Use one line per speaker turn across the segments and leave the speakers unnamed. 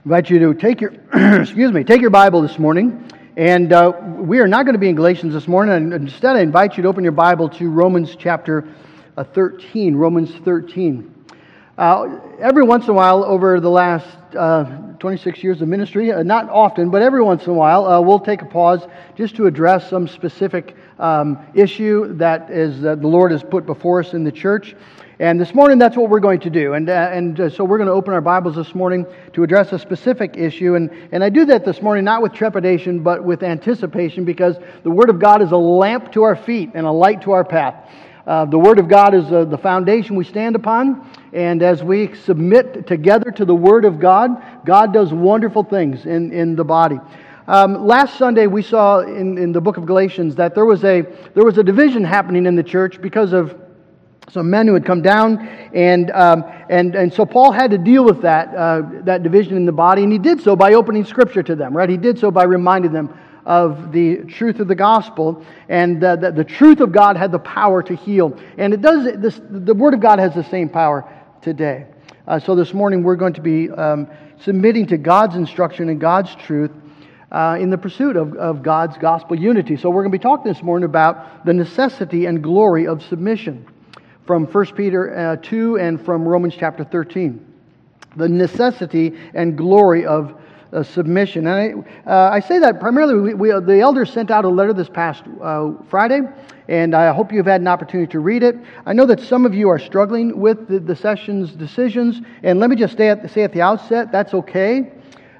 invite you to take your take your Bible this morning, and we are not going to be in Galatians this morning. And instead, I invite you to open your Bible to Romans chapter 13. Romans 13. Every once in a while, over the last 26 years of ministry, not often, but every once in a while, we'll take a pause just to address some specific issue that is the Lord has put before us in the church. And this morning, that's what we're going to do. And so we're going to open our Bibles this morning to address a specific issue. And I do that this morning not with trepidation, but with anticipation, because the Word of God is a lamp to our feet and a light to our path. The Word of God is the foundation we stand upon. And as we submit together to the Word of God, God does wonderful things in the body. Last Sunday, we saw in the book of Galatians that there was a division happening in the church because of some men who had come down, and so Paul had to deal with that division in the body, and he did so by opening Scripture to them. Right? He did so by reminding them of the truth of the gospel, and that the truth of God had the power to heal, and it does. The Word of God has the same power today. So this morning we're going to be submitting to God's instruction and God's truth in the pursuit of God's gospel unity. So we're going to be talking this morning about the necessity and glory of submission, from 1 Peter 2 and from Romans chapter 13. The necessity and glory of submission. And I say that primarily, the elders sent out a letter this past Friday, and I hope you've had an opportunity to read it. I know that some of you are struggling with the session's decisions, and let me just say at the outset, that's okay.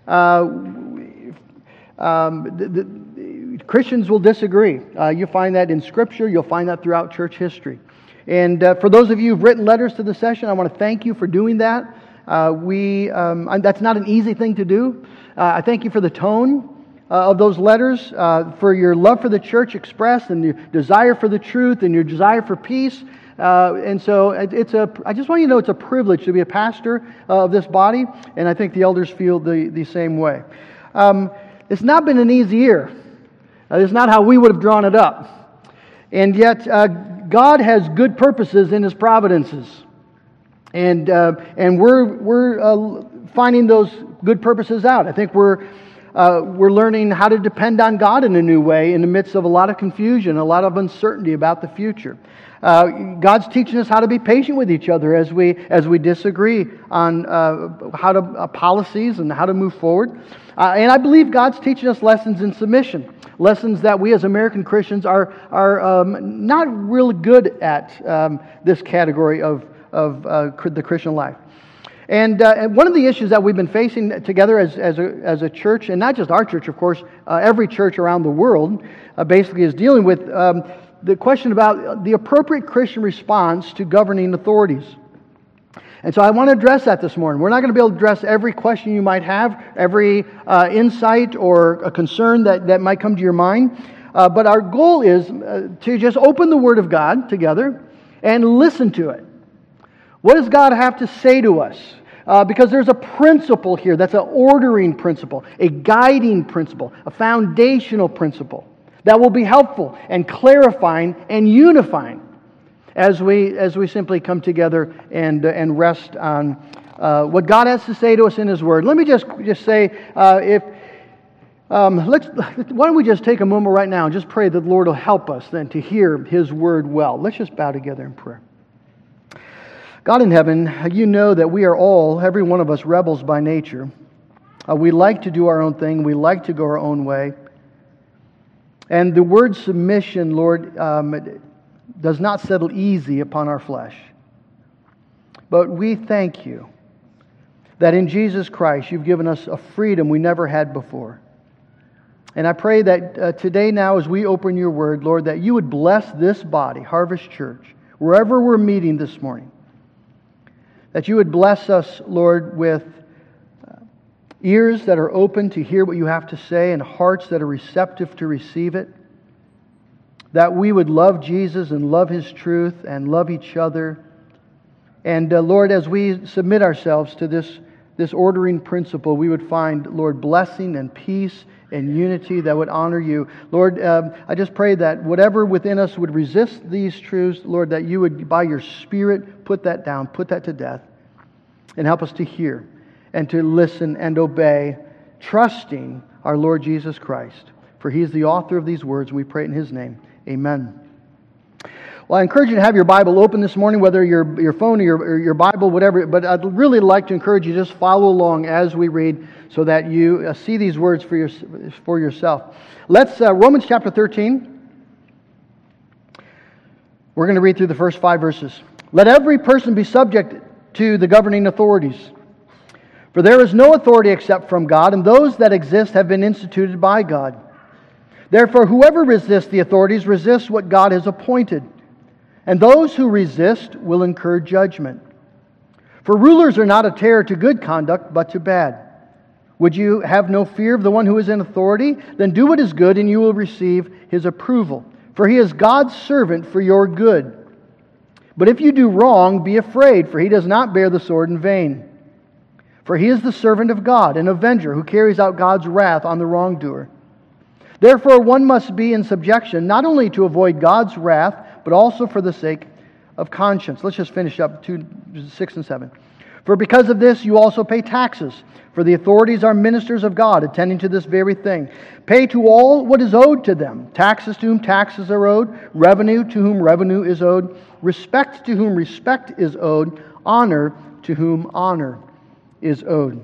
Christians will disagree. You find that in Scripture, you'll find that throughout church history. And for those of you who've written letters to the session, I want to thank you for doing that. That's not an easy thing to do. I thank you for the tone of those letters, for your love for the church expressed, and your desire for the truth, and your desire for peace. And so I just want you to know it's a privilege to be a pastor of this body, and I think the elders feel the same way. It's not been an easy year. It's not how we would have drawn it up. And yet, God has good purposes in His providences, and we're finding those good purposes out. I think we're learning how to depend on God in a new way in the midst of a lot of confusion, a lot of uncertainty about the future. God's teaching us how to be patient with each other as we disagree on how to policies and how to move forward. And I believe God's teaching us lessons in submission. Lessons that we as American Christians are not really good at this category of the Christian life. And one of the issues that we've been facing together as a church, and not just our church, of course, every church around the world basically is dealing with the question about the appropriate Christian response to governing authorities. And so I want to address that this morning. We're not going to be able to address every question you might have, every insight or a concern that might come to your mind. But our goal is to just open the Word of God together and listen to it. What does God have to say to us? Because there's a principle here that's an ordering principle, a guiding principle, a foundational principle that will be helpful and clarifying and unifying as we simply come together and rest on what God has to say to us in His Word. Let me just say, why don't we just take a moment right now and just pray that the Lord will help us then to hear His Word well. Let's just bow together in prayer. God in heaven, You know that we are all, every one of us, rebels by nature. We like to do our own thing. We like to go our own way. And the word submission, Lord, does not settle easy upon our flesh. But we thank You that in Jesus Christ You've given us a freedom we never had before. And I pray that today now as we open Your Word, Lord, that You would bless this body, Harvest Church, wherever we're meeting this morning. That You would bless us, Lord, with ears that are open to hear what You have to say and hearts that are receptive to receive it. That we would love Jesus and love His truth and love each other. And Lord, as we submit ourselves to this ordering principle, we would find, Lord, blessing and peace and unity that would honor You. Lord, I just pray that whatever within us would resist these truths, Lord, that You would, by Your Spirit, put that down, put that to death, and help us to hear. and to listen and obey, trusting our Lord Jesus Christ. For He is the author of these words, and we pray in His name. Amen. Well, I encourage you to have your Bible open this morning, whether your phone or your Bible, whatever. But I'd really like to encourage you to just follow along as we read so that you see these words for yourself. Let's, Romans chapter 13. We're going to read through the first 5 verses. Let every person be subject to the governing authorities. For there is no authority except from God, and those that exist have been instituted by God. Therefore, whoever resists the authorities resists what God has appointed. And those who resist will incur judgment. For rulers are not a terror to good conduct, but to bad. Would you have no fear of the one who is in authority? Then do what is good, and you will receive his approval. For he is God's servant for your good. But if you do wrong, be afraid, for he does not bear the sword in vain. For he is the servant of God, an avenger who carries out God's wrath on the wrongdoer. Therefore, one must be in subjection, not only to avoid God's wrath, but also for the sake of conscience. Let's just finish up 6 and 7. For because of this you also pay taxes, for the authorities are ministers of God, attending to this very thing. Pay to all what is owed to them, taxes to whom taxes are owed, revenue to whom revenue is owed, respect to whom respect is owed, honor to whom honor is owed.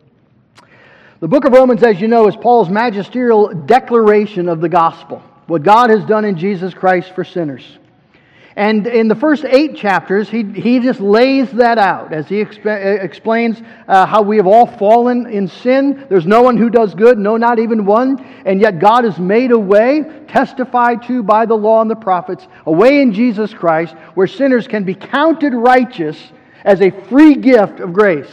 The book of Romans, as you know, is Paul's magisterial declaration of the gospel, what God has done in Jesus Christ for sinners. And in the first 8 chapters, he just lays that out as he explains how we have all fallen in sin. There's no one who does good, no, not even one. And yet God has made a way, testified to by the law and the prophets, a way in Jesus Christ where sinners can be counted righteous as a free gift of grace.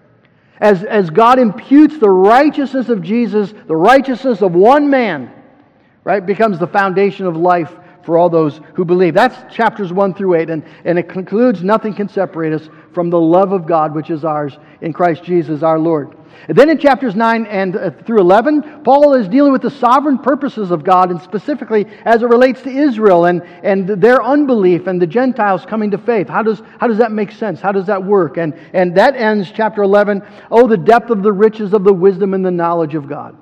As God imputes the righteousness of Jesus, the righteousness of one man, right, becomes the foundation of life for all those who believe. That's chapters 1 through 8, and it concludes, nothing can separate us from the love of God which is ours in Christ Jesus our Lord. And then in chapters 9 and through 11, Paul is dealing with the sovereign purposes of God, and specifically as it relates to Israel and their unbelief and the Gentiles coming to faith. How does that make sense? How does that work? And that ends chapter 11, oh, the depth of the riches of the wisdom and the knowledge of God.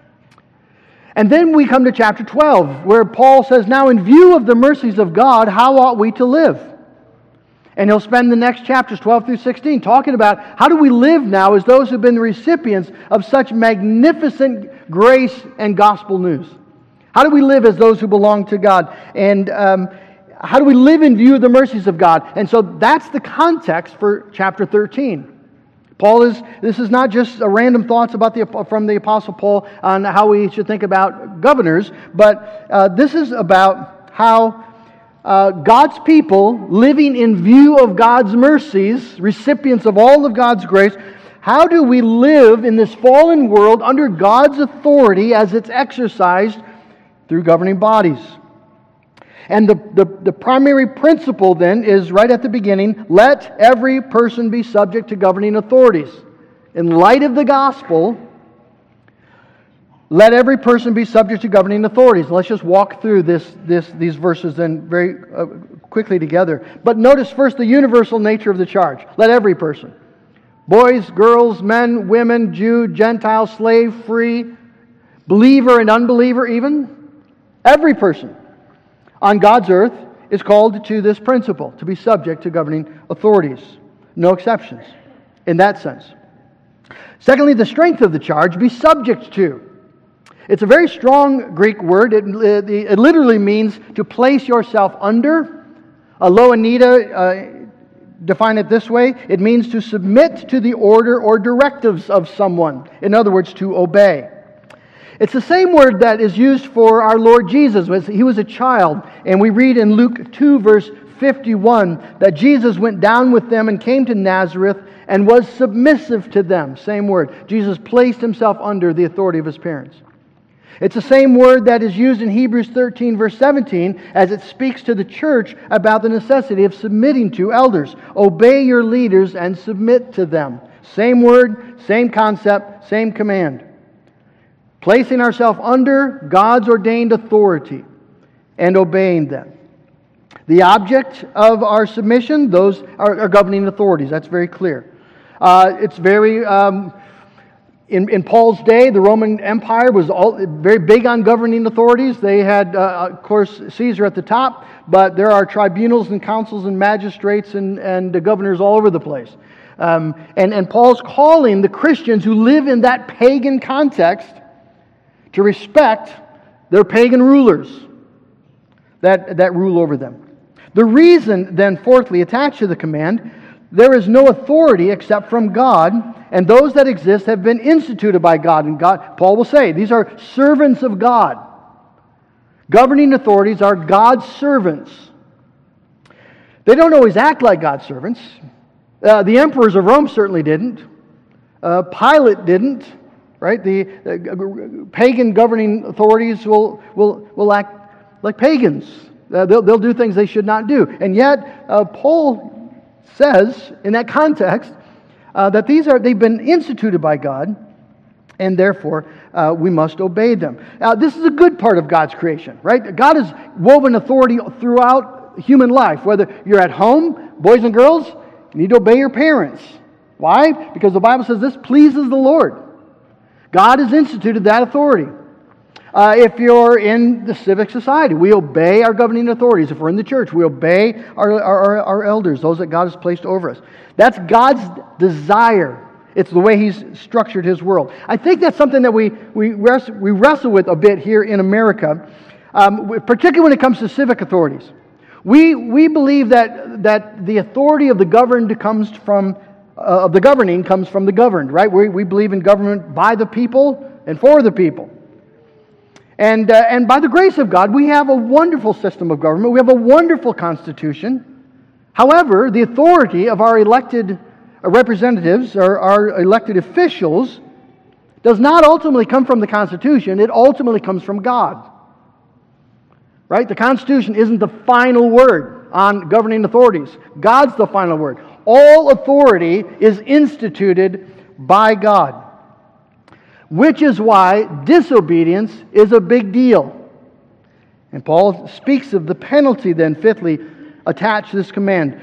And then we come to chapter 12, where Paul says, now in view of the mercies of God, how ought we to live? And he'll spend the next chapters, 12 through 16, talking about how do we live now as those who've been the recipients of such magnificent grace and gospel news. How do we live as those who belong to God? And how do we live in view of the mercies of God? And so that's the context for chapter 13. This is not just a random thoughts from the Apostle Paul on how we should think about governors, but this is about how God's people, living in view of God's mercies, recipients of all of God's grace, how do we live in this fallen world under God's authority as it's exercised through governing bodies? And the primary principle then is right at the beginning, let every person be subject to governing authorities. In light of the gospel, let every person be subject to governing authorities. Let's just walk through these verses then very quickly together. But notice first the universal nature of the charge. Let every person. Boys, girls, men, women, Jew, Gentile, slave, free, believer and unbeliever even. Every person on God's earth is called to this principle, to be subject to governing authorities. No exceptions in that sense. Secondly, the strength of the charge, be subject to. It's a very strong Greek word. It literally means to place yourself under. Loanita define it this way. It means to submit to the order or directives of someone. In other words, to obey. It's the same word that is used for our Lord Jesus. He was a child, and we read in Luke 2, verse 51, that Jesus went down with them and came to Nazareth and was submissive to them. Same word. Jesus placed himself under the authority of his parents. It's the same word that is used in Hebrews 13, verse 17, as it speaks to the church about the necessity of submitting to elders. Obey your leaders and submit to them. Same word, same concept, same command. Placing ourselves under God's ordained authority and obeying them. The object of our submission, those are governing authorities. That's very clear. It's very... In Paul's day, the Roman Empire was very big on governing authorities. They had, of course, Caesar at the top, but there are tribunals and councils and magistrates and governors all over the place. And Paul's calling the Christians who live in that pagan context to respect their pagan rulers that rule over them. The reason, then, fourthly, attached to the command, there is no authority except from God, and those that exist have been instituted by God. And God, Paul will say, these are servants of God. Governing authorities are God's servants. They don't always act like God's servants. The emperors of Rome certainly didn't. Pilate didn't. Right? The pagan governing authorities will act like pagans. They'll do things they should not do. And yet, Paul says in that context that they've been instituted by God, and therefore we must obey them. This is a good part of God's creation, right? God has woven authority throughout human life. Whether you're at home, boys and girls, you need to obey your parents. Why? Because the Bible says this pleases the Lord. God has instituted that authority. If you're in the civic society, we obey our governing authorities. If we're in the church, we obey our elders, those that God has placed over us. That's God's desire. It's the way He's structured His world. I think that's something that we wrestle with a bit here in America, particularly when it comes to civic authorities. We believe that the authority of the governed comes from of the governing comes from the governed, right? We believe in government by the people and for the people. And by the grace of God, we have a wonderful system of government. We have a wonderful Constitution. However, the authority of our elected representatives, or our elected officials, does not ultimately come from the Constitution. It ultimately comes from God. Right? The Constitution isn't the final word on governing authorities. God's the final word. All authority is instituted by God. Which is why disobedience is a big deal. And Paul speaks of the penalty then, fifthly, attached to this command.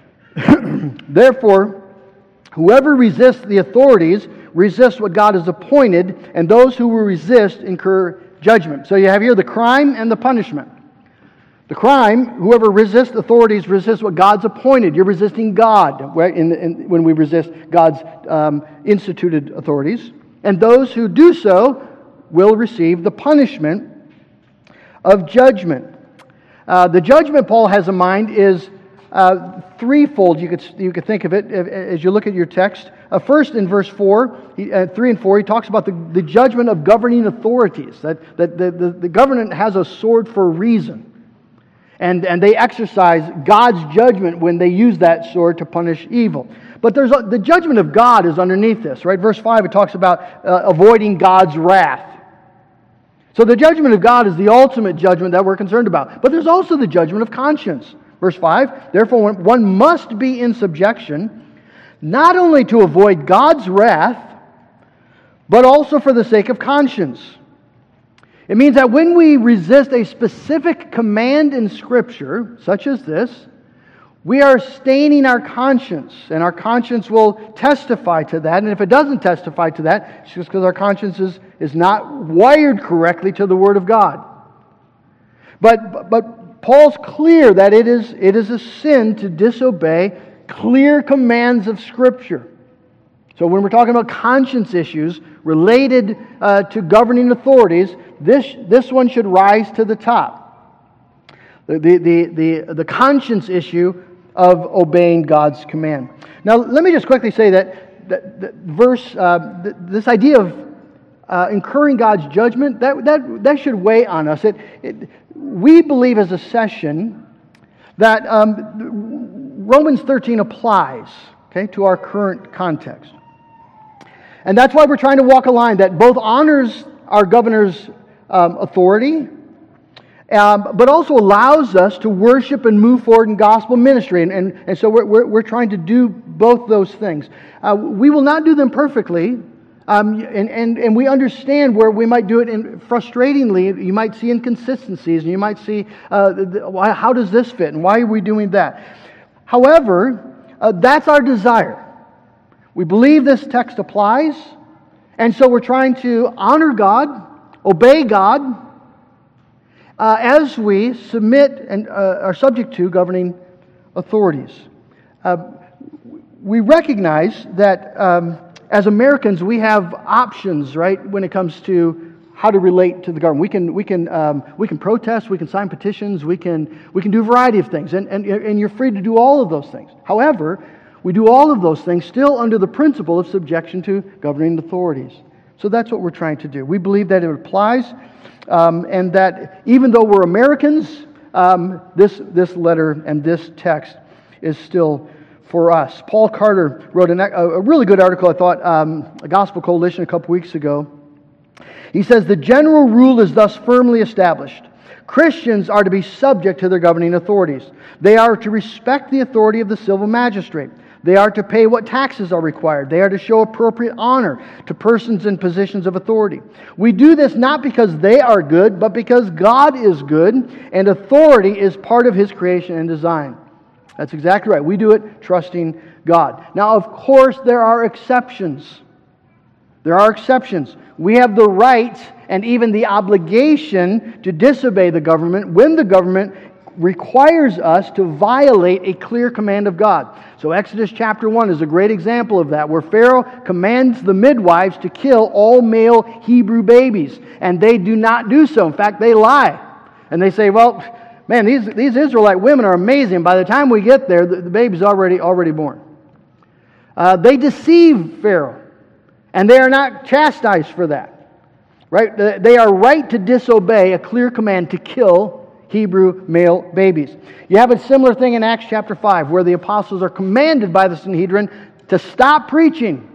Therefore, whoever resists the authorities resists what God has appointed, and those who will resist incur judgment. So you have here the crime and the punishment. The crime, whoever resists authorities resists what God's appointed. You're resisting God when we resist God's instituted authorities. And those who do so will receive the punishment of judgment. The judgment Paul has in mind is threefold. You could think of it as you look at your text. First, in verse 3 and 4, he talks about the judgment of governing authorities. That the government has a sword for a reason. And they exercise God's judgment when they use that sword to punish evil. But the judgment of God is underneath this, right? Verse 5, it talks about avoiding God's wrath. So the judgment of God is the ultimate judgment that we're concerned about. But there's also the judgment of conscience. Verse 5, therefore one must be in subjection, not only to avoid God's wrath, but also for the sake of conscience. It means that when we resist a specific command in Scripture, such as this, we are staining our conscience, and our conscience will testify to that. And if it doesn't testify to that, it's just because our conscience is not wired correctly to the Word of God. But Paul's clear that it is a sin to disobey clear commands of Scripture. So when we're talking about conscience issues related to governing authorities, this one should rise to the top. The conscience issue of obeying God's command. Now, let me just quickly say that verse, this idea of incurring God's judgment, that should weigh on us. We believe as a session that Romans 13 applies, to our current context. And that's why we're trying to walk a line that both honors our governor's authority, but also allows us to worship and move forward in gospel ministry. And so we're trying to do both those things. We will not do them perfectly, and we understand where we might do it frustratingly. You might see inconsistencies, and you might see how does this fit, and why are we doing that? However, that's our desire. We believe this text applies, and so we're trying to honor God, obey God, as we submit and are subject to governing authorities. We recognize that as Americans we have options, right, when it comes to how to relate to the government. We can protest, we can sign petitions, we can do a variety of things, and you're free to do all of those things. However, we do all of those things still under the principle of subjection to governing authorities. So that's what we're trying to do. We believe that it applies, and that even though we're Americans, this letter and this text is still for us. Paul Carter wrote a really good article, I thought, a Gospel Coalition a couple weeks ago. He says, the general rule is thus firmly established. Christians are to be subject to their governing authorities. They are to respect the authority of the civil magistrate. They are to pay what taxes are required. They are to show appropriate honor to persons in positions of authority. We do this not because they are good, but because God is good, and authority is part of His creation and design. That's exactly right. We do it trusting God. Now, of course, there are exceptions. There are exceptions. We have the right and even the obligation to disobey the government when the government requires us to violate a clear command of God. So Exodus chapter 1 is a great example of that, where Pharaoh commands the midwives to kill all male Hebrew babies, and they do not do so. In fact, they lie. And they say, well, man, these Israelite women are amazing. By the time we get there, the baby's already born. They deceive Pharaoh. And they are not chastised for that. Right? They are right to disobey a clear command to kill Hebrew male babies. You have a similar thing in Acts chapter 5, where the apostles are commanded by the Sanhedrin to stop preaching.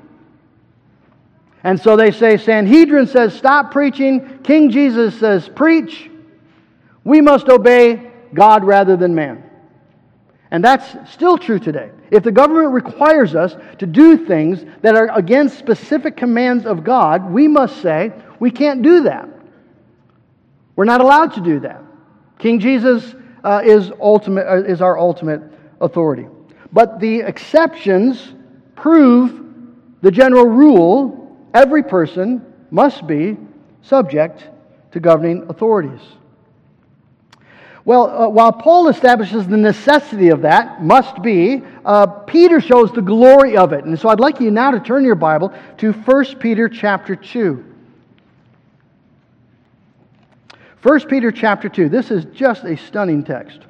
And so they say, Sanhedrin says stop preaching, King Jesus says preach. We must obey God rather than man. And that's still true today. If the government requires us to do things that are against specific commands of God, we must say, we can't do that. We're not allowed to do that. King Jesus is our ultimate authority. But the exceptions prove the general rule: every person must be subject to governing authorities. Well, while Paul establishes the necessity of that, must be, Peter shows the glory of it. And so I'd like you now to turn your Bible to 1 Peter chapter 2. 1 Peter chapter 2. This is just a stunning text.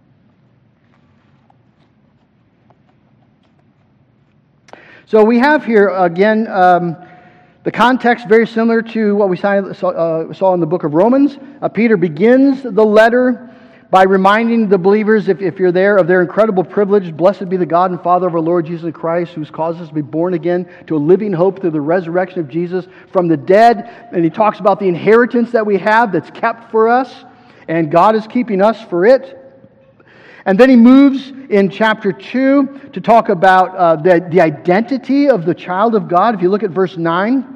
So we have here, again, the context very similar to what we saw in the book of Romans. Peter begins the letter by reminding the believers, if you're there, of their incredible privilege. Blessed be the God and Father of our Lord Jesus Christ, who's caused us to be born again to a living hope through the resurrection of Jesus from the dead. And he talks about the inheritance that we have that's kept for us, and God is keeping us for it. And then he moves in chapter 2 to talk about the identity of the child of God. If you look at verse 9,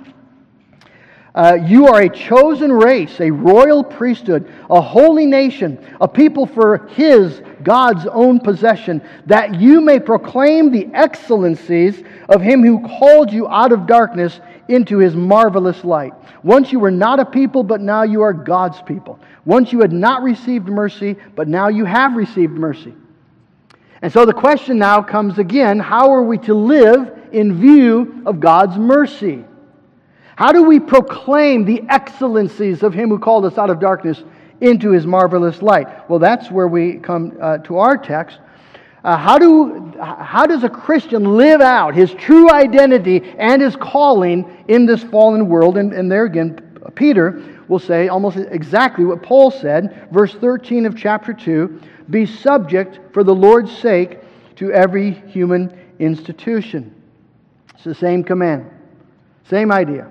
you are a chosen race, a royal priesthood, a holy nation, a people for His, God's own possession, that you may proclaim the excellencies of Him who called you out of darkness into His marvelous light. Once you were not a people, but now you are God's people. Once you had not received mercy, but now you have received mercy. And so the question now comes again: how are we to live in view of God's mercy? How do we proclaim the excellencies of Him who called us out of darkness into His marvelous light? Well, that's where we come to our text. How does a Christian live out his true identity and his calling in this fallen world? And there again, Peter will say almost exactly what Paul said, verse 13 of chapter 2, be subject for the Lord's sake to every human institution. It's the same command, same idea.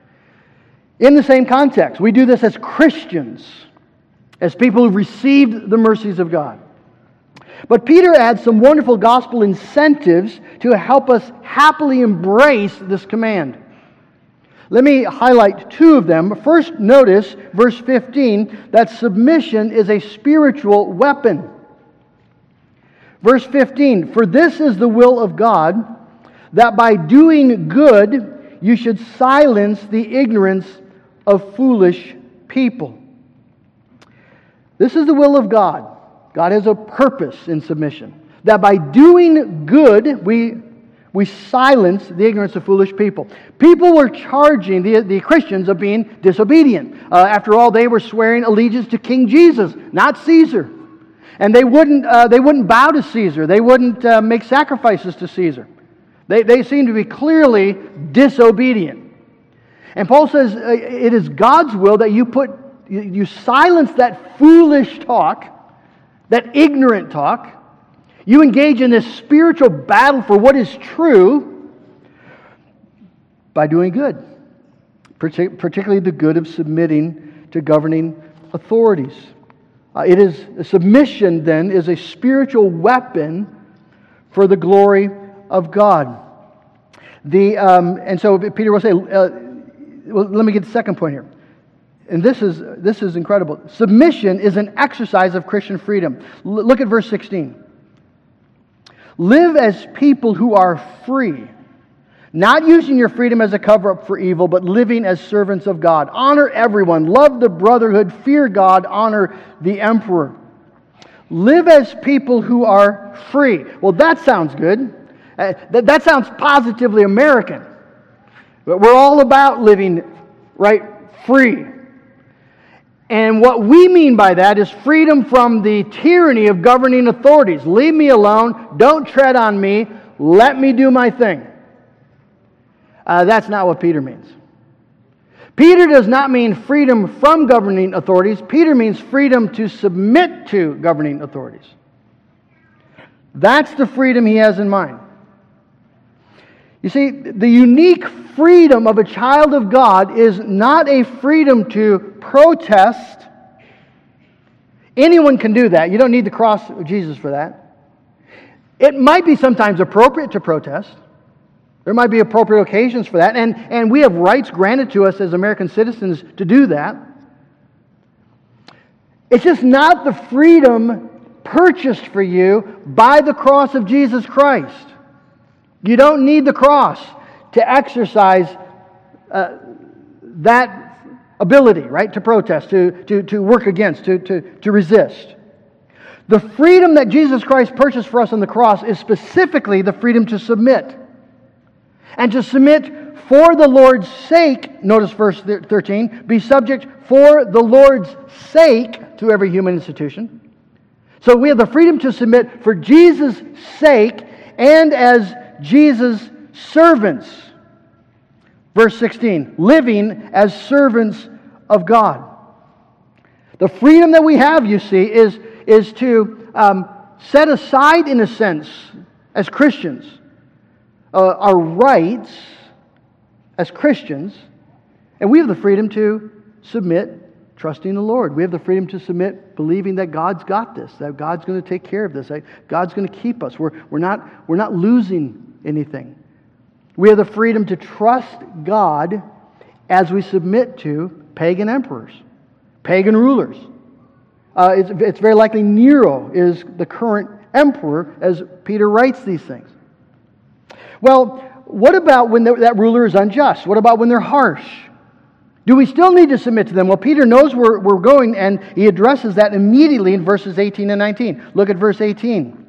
In the same context, we do this as Christians, as people who've received the mercies of God. But Peter adds some wonderful gospel incentives to help us happily embrace this command. Let me highlight two of them. First, notice verse 15, that submission is a spiritual weapon. Verse 15, for this is the will of God, that by doing good you should silence the ignorance of foolish people. This is the will of God. God has a purpose in submission. That by doing good, we silence the ignorance of foolish people. People were charging the Christians of being disobedient. After all, they were swearing allegiance to King Jesus, not Caesar. And they wouldn't bow to Caesar. They wouldn't make sacrifices to Caesar. They seemed to be clearly disobedient. And Paul says it is God's will that you silence that foolish talk, that ignorant talk. You engage in this spiritual battle for what is true by doing good, particularly the good of submitting to governing authorities. Submission then is a spiritual weapon for the glory of God. And so Peter will say, let me get the second point here. And this is incredible. Submission is an exercise of Christian freedom. Look at verse 16. Live as people who are free, not using your freedom as a cover-up for evil, but living as servants of God. Honor everyone. Love the brotherhood. Fear God. Honor the emperor. Live as people who are free. Well, that sounds good. That sounds positively American. But we're all about living, right, free. And what we mean by that is freedom from the tyranny of governing authorities. Leave me alone. Don't tread on me. Let me do my thing. That's not what Peter means. Peter does not mean freedom from governing authorities. Peter means freedom to submit to governing authorities. That's the freedom he has in mind. You see, the unique freedom of a child of God is not a freedom to protest. Anyone can do that. You don't need the cross of Jesus for that. It might be sometimes appropriate to protest. There might be appropriate occasions for that. And we have rights granted to us as American citizens to do that. It's just not the freedom purchased for you by the cross of Jesus Christ. You don't need the cross to exercise that ability, right? To protest, to work against, to resist. The freedom that Jesus Christ purchased for us on the cross is specifically the freedom to submit. And to submit for the Lord's sake, notice verse 13, be subject for the Lord's sake to every human institution. So we have the freedom to submit for Jesus' sake and as Jesus' servants. Verse 16, living as servants of God. The freedom that we have, you see, is to set aside, in a sense, as Christians, our rights as Christians, and we have the freedom to submit, trusting the Lord. We have the freedom to submit, believing that God's got this, that God's going to take care of this, that God's going to keep us. We're not losing anything. We have the freedom to trust God as we submit to pagan emperors, pagan rulers. It's very likely Nero is the current emperor as Peter writes these things. Well, what about when that ruler is unjust? What about when they're harsh? Do we still need to submit to them? Well, Peter knows where we're going, and he addresses that immediately in verses 18 and 19. Look at verse 18.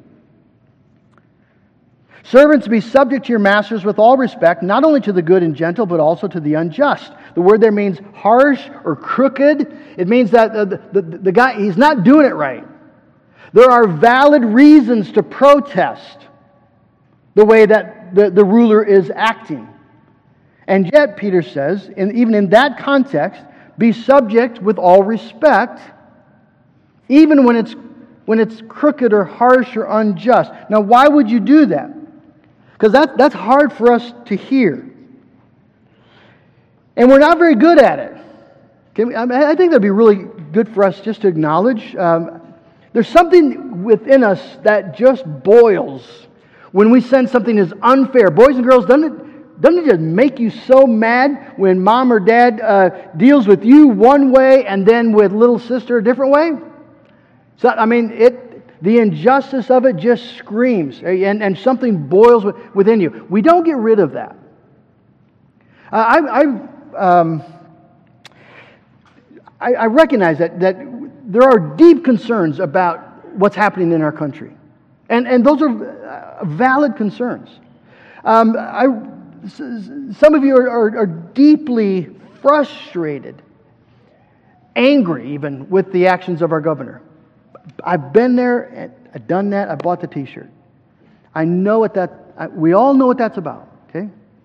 Servants, be subject to your masters with all respect, not only to the good and gentle, but also to the unjust. The word there means harsh or crooked. It means that the guy, he's not doing it right. There are valid reasons to protest the way that the ruler is acting. And yet, Peter says, even in that context, be subject with all respect, even when it's crooked or harsh or unjust. Now, why would you do that? Because that's hard for us to hear. And we're not very good at it. I think that'd be really good for us just to acknowledge. There's something within us that just boils when we sense something is unfair. Boys and girls, doesn't it just make you so mad when mom or dad deals with you one way and then with little sister a different way? So, the injustice of it just screams, and something boils within you. We don't get rid of that. I recognize that there are deep concerns about what's happening in our country. And those are valid concerns. Some of you are deeply frustrated, angry even, with the actions of our governor. I've been there, I've done that, I bought the t-shirt. I know what we all know what that's about, okay?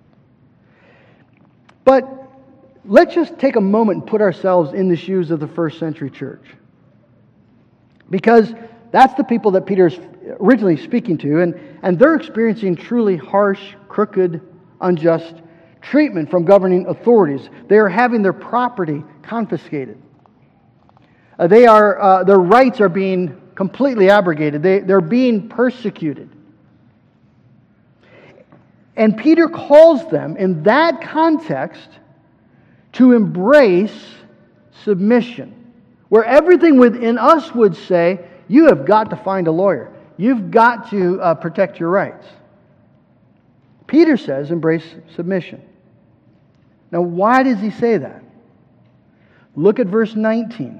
But let's just take a moment and put ourselves in the shoes of the first century church. Because that's the people that Peter's originally speaking to, and they're experiencing truly harsh, crooked, unjust treatment from governing authorities. They are having their property confiscated. Their rights are being completely abrogated. They're being persecuted. And Peter calls them, in that context, to embrace submission, where everything within us would say, you have got to find a lawyer. You've got to protect your rights. Peter says, embrace submission. Now, why does he say that? Look at verse 19.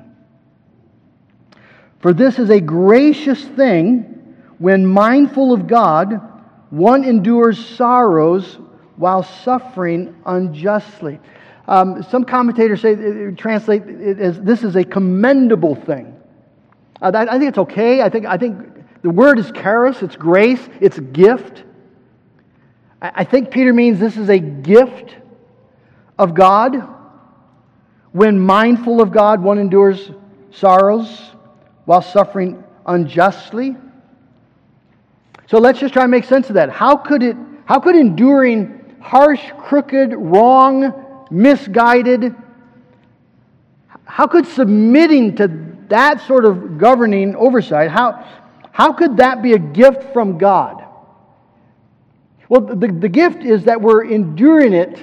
For this is a gracious thing when mindful of God, one endures sorrows while suffering unjustly. Some commentators translate it as this is a commendable thing. I think it's okay. I think the word is charis, it's grace, it's gift. I think Peter means this is a gift of God. When mindful of God, one endures sorrows while suffering unjustly. So let's just try and make sense of that. How could enduring harsh, crooked, wrong, misguided, how could submitting to that sort of governing oversight, how could that be a gift from God? Well, the gift is that we're enduring it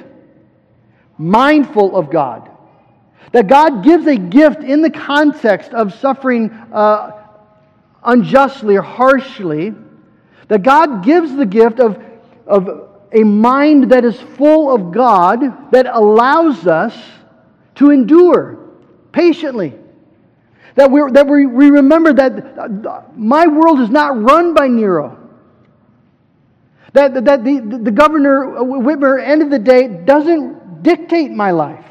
mindful of God. That God gives a gift in the context of suffering unjustly or harshly. That God gives the gift of a mind that is full of God, that allows us to endure patiently. That we remember that my world is not run by Nero. That the governor, Whitmer, end of the day, doesn't dictate my life.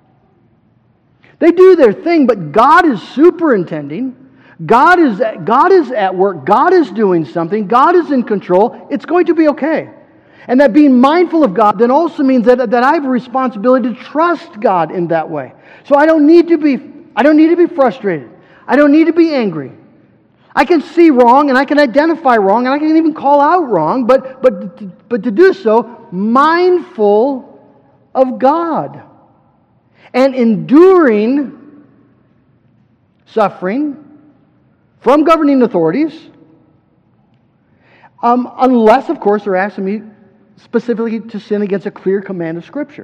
They do their thing, but God is superintending. God is at work. God is doing something. God is in control. It's going to be okay. And that being mindful of God then also means that I have a responsibility to trust God in that way. So I don't need to be frustrated. I don't need to be angry. I can see wrong and I can identify wrong and I can even call out wrong, but to do so mindful of God and enduring suffering from governing authorities, unless, of course, they're asking me specifically to sin against a clear command of Scripture.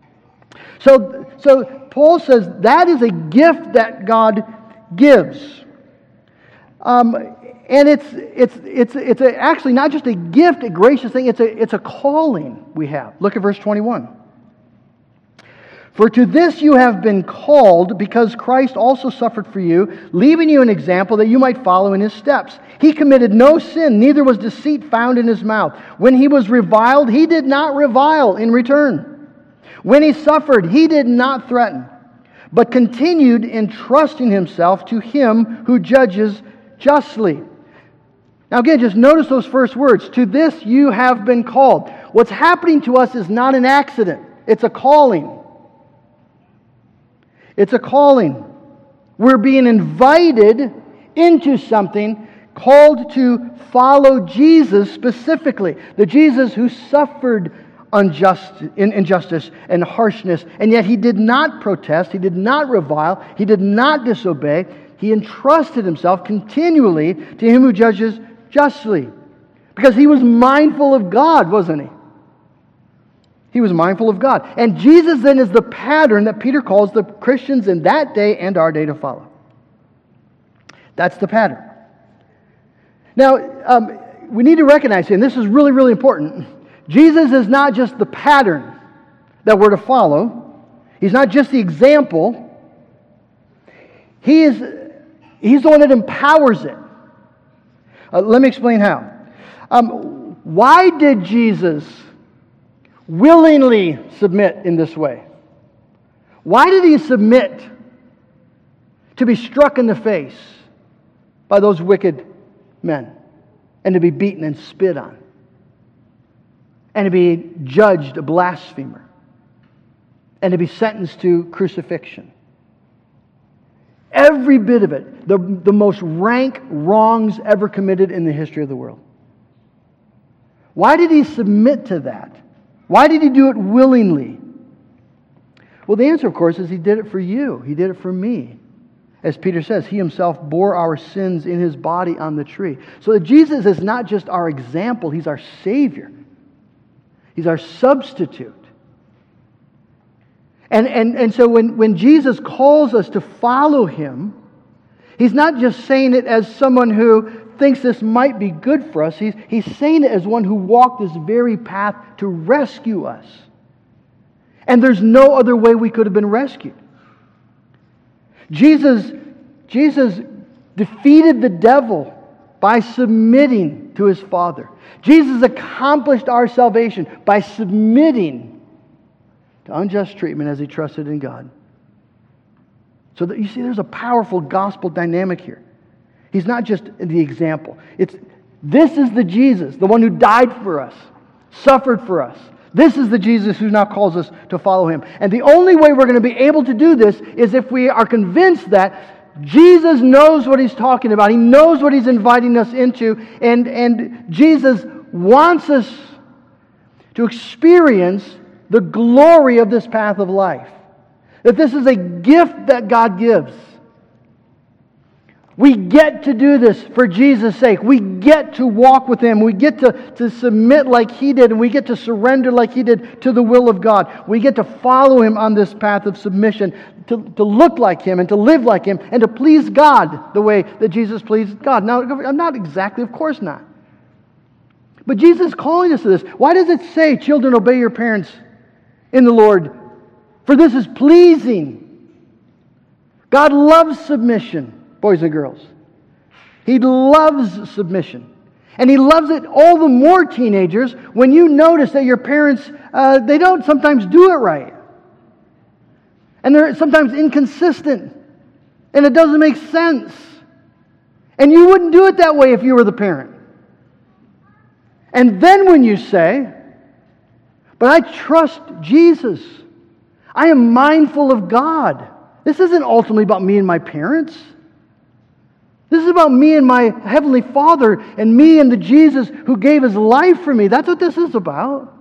So Paul says that is a gift that God gives, and it's actually not just a gift, a gracious thing. It's a calling we have. Look at verse 21. For to this you have been called, because Christ also suffered for you, leaving you an example that you might follow in his steps. He committed no sin, neither was deceit found in his mouth. When he was reviled, he did not revile in return. When he suffered, he did not threaten, but continued entrusting himself to him who judges justly. Now again, just notice those first words. To this you have been called. What's happening to us is not an accident. It's a calling. It's a calling. We're being invited into something called to follow Jesus specifically. The Jesus who suffered injustice and harshness, and yet he did not protest, he did not revile, he did not disobey. He entrusted himself continually to him who judges justly. Because he was mindful of God, wasn't he? He was mindful of God. And Jesus then is the pattern that Peter calls the Christians in that day and our day to follow. That's the pattern. Now, we need to recognize, and this is really, really important, Jesus is not just the pattern that we're to follow. He's not just the example. He's the one that empowers it. Let me explain how. Why did Jesus willingly submit in this way? Why did He submit to be struck in the face by those wicked men and to be beaten and spit on and to be judged a blasphemer and to be sentenced to crucifixion? Every bit of it, the most rank wrongs ever committed in the history of the world. Why did He submit to that? Why did He do it willingly? Well, the answer, of course, is He did it for you. He did it for me. As Peter says, He Himself bore our sins in His body on the tree. So that Jesus is not just our example, He's our Savior. He's our substitute. And so when Jesus calls us to follow Him, He's not just saying it as someone who thinks this might be good for us. He's saying it as one who walked this very path to rescue us. And there's no other way we could have been rescued. Jesus defeated the devil by submitting to His Father. Jesus accomplished our salvation by submitting to unjust treatment as He trusted in God. So that you see, there's a powerful gospel dynamic here. He's not just the example. This is the Jesus, the one who died for us, suffered for us. This is the Jesus who now calls us to follow Him. And the only way we're going to be able to do this is if we are convinced that Jesus knows what He's talking about. He knows what He's inviting us into. And Jesus wants us to experience the glory of this path of life. That this is a gift that God gives. We get to do this for Jesus' sake. We get to walk with Him. We get to submit like He did, and we get to surrender like He did to the will of God. We get to follow Him on this path of submission, to look like Him and to live like Him and to please God the way that Jesus pleased God. Now, not exactly, of course not. But Jesus is calling us to this. Why does it say, children, obey your parents in the Lord? For this is pleasing. God loves submission. Boys and girls. He loves submission. And He loves it all the more, teenagers, when you notice that your parents, they don't sometimes do it right. And they're sometimes inconsistent. And it doesn't make sense. And you wouldn't do it that way if you were the parent. And then when you say, but I trust Jesus. I am mindful of God. This isn't ultimately about me and my parents. This is about me and my Heavenly Father and me and the Jesus who gave His life for me. That's what this is about.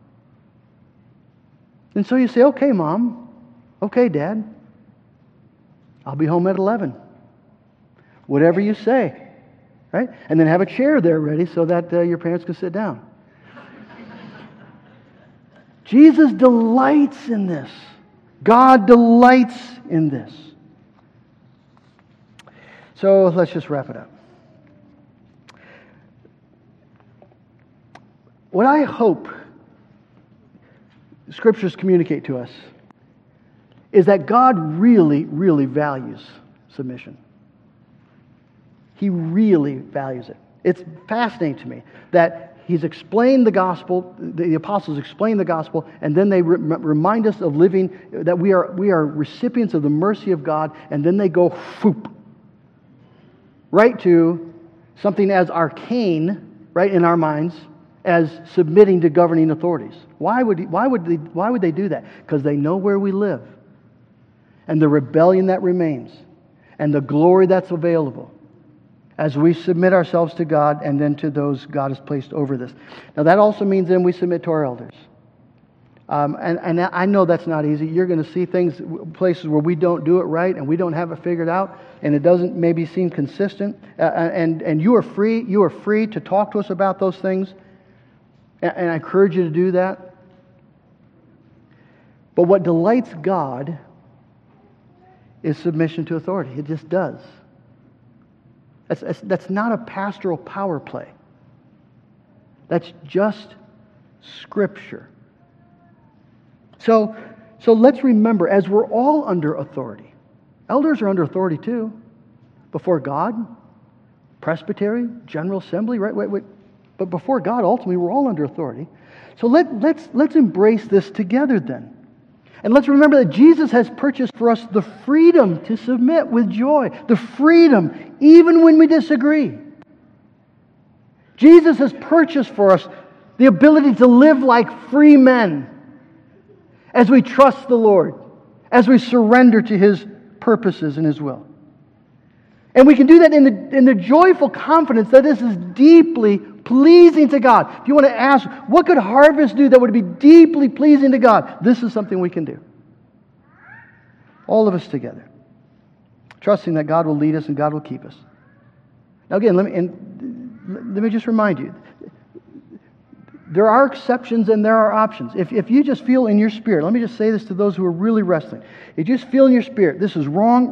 And so you say, okay, Mom. Okay, Dad. I'll be home at 11. Whatever you say. Right? And then have a chair there ready so that your parents can sit down. Jesus delights in this. God delights in this. So let's just wrap it up. What I hope Scriptures communicate to us is that God really, really values submission. He really values it. It's fascinating to me that He's explained the gospel, the apostles explain the gospel, and then they remind us of living, that we are recipients of the mercy of God, and then they go whoop, right to something as arcane, right, in our minds, as submitting to governing authorities. Why would they do that? Because they know where we live, and the rebellion that remains, and the glory that's available, as we submit ourselves to God and then to those God has placed over this. Now that also means then we submit to our elders. And I know that's not easy. You're going to see things, places where we don't do it right and we don't have it figured out and it doesn't maybe seem consistent. And you are free to talk to us about those things. And I encourage you to do that. But what delights God is submission to authority. It just does. That's not a pastoral power play. That's just Scripture. So let's remember, as we're all under authority, elders are under authority too, before God, presbytery, general assembly, right? But before God, ultimately, we're all under authority. So let's embrace this together then. And let's remember that Jesus has purchased for us the freedom to submit with joy. The freedom, even when we disagree. Jesus has purchased for us the ability to live like free men as we trust the Lord, as we surrender to His purposes and His will. And we can do that in the joyful confidence that this is deeply pleasing to God. If you want to ask, what could Harvest do that would be deeply pleasing to God? This is something we can do. All of us together. Trusting that God will lead us and God will keep us. Now again, let me just remind you, there are exceptions and there are options. If you just feel in your spirit, let me just say this to those who are really wrestling. If you just feel in your spirit, this is wrong.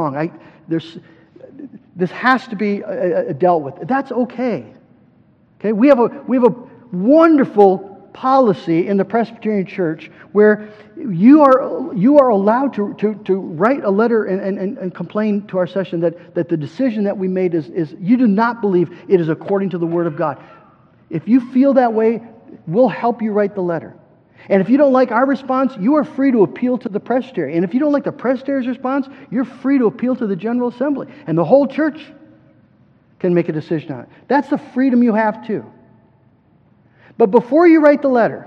This has to be dealt with. That's okay. Okay, we have a wonderful policy in the Presbyterian Church where you are allowed to write a letter and complain to our session that the decision that we made is you do not believe it is according to the Word of God. If you feel that way, we'll help you write the letter. And if you don't like our response, you are free to appeal to the presbytery. And if you don't like the presbytery's response, you're free to appeal to the General Assembly. And the whole church can make a decision on it. That's the freedom you have too. But before you write the letter,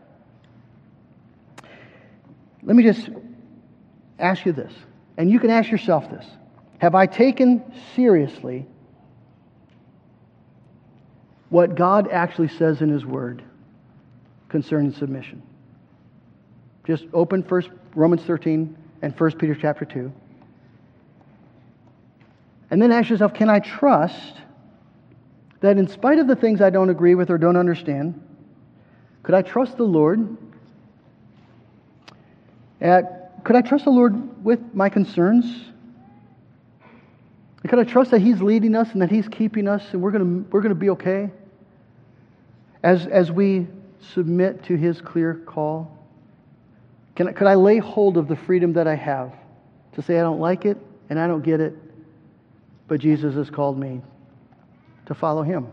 let me just ask you this. And you can ask yourself this. Have I taken seriously what God actually says in His Word concerning submission? Just open Romans 13 and 1 Peter chapter 2. And then ask yourself, can I trust that in spite of the things I don't agree with or don't understand, could I trust the Lord? Could I trust the Lord with my concerns? Could I trust that He's leading us and that He's keeping us and we're going to be okay as we submit to His clear call? Could I lay hold of the freedom that I have to say I don't like it and I don't get it, but Jesus has called me to follow Him?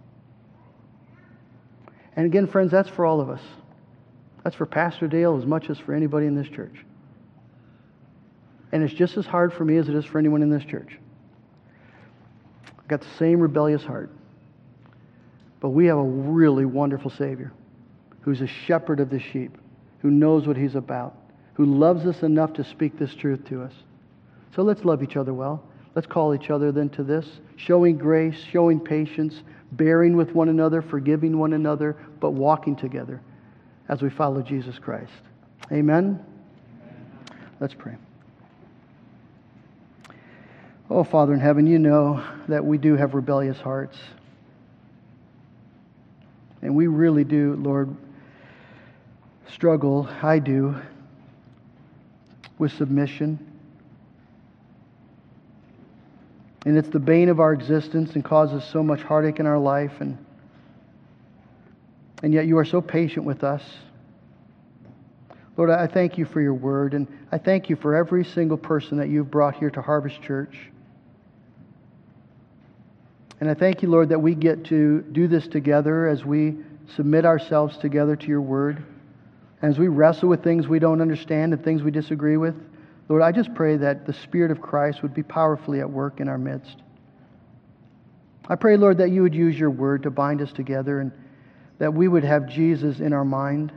And again, friends, that's for all of us. That's for Pastor Dale as much as for anybody in this church. And it's just as hard for me as it is for anyone in this church. I've got the same rebellious heart. But we have a really wonderful Savior who's a shepherd of the sheep, who knows what He's about, who loves us enough to speak this truth to us. So let's love each other well. Let's call each other then to this, showing grace, showing patience, bearing with one another, forgiving one another, but walking together as we follow Jesus Christ. Amen? Let's pray. Oh, Father in heaven, You know that we do have rebellious hearts. And we really do, Lord, struggle, I do, with submission. And it's the bane of our existence and causes so much heartache in our life. And yet You are so patient with us. Lord, I thank You for Your Word, and I thank You for every single person that You've brought here to Harvest Church. And I thank You, Lord, that we get to do this together as we submit ourselves together to Your Word. And as we wrestle with things we don't understand and things we disagree with, Lord, I just pray that the Spirit of Christ would be powerfully at work in our midst. I pray, Lord, that You would use Your Word to bind us together and that we would have Jesus in our mind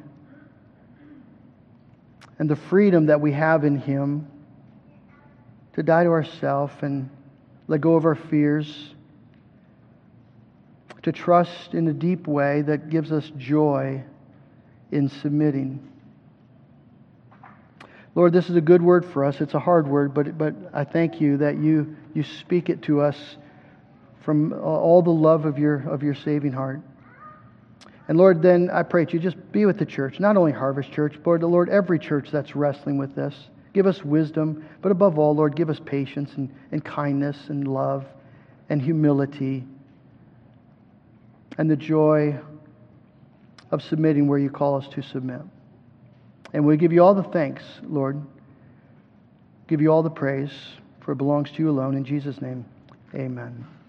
and the freedom that we have in Him to die to ourselves and let go of our fears, to trust in a deep way that gives us joy in submitting. Lord, this is a good word for us. It's a hard word, but I thank You that you speak it to us from all the love of your saving heart. And Lord, then I pray that You just be with the church, not only Harvest Church, but Lord, every church that's wrestling with this. Give us wisdom, but above all, Lord, give us patience and kindness and love and humility and the joy of submitting where you call us to submit. And we give you all the thanks, Lord. Give you all the praise, for it belongs to you alone. In Jesus' name, amen.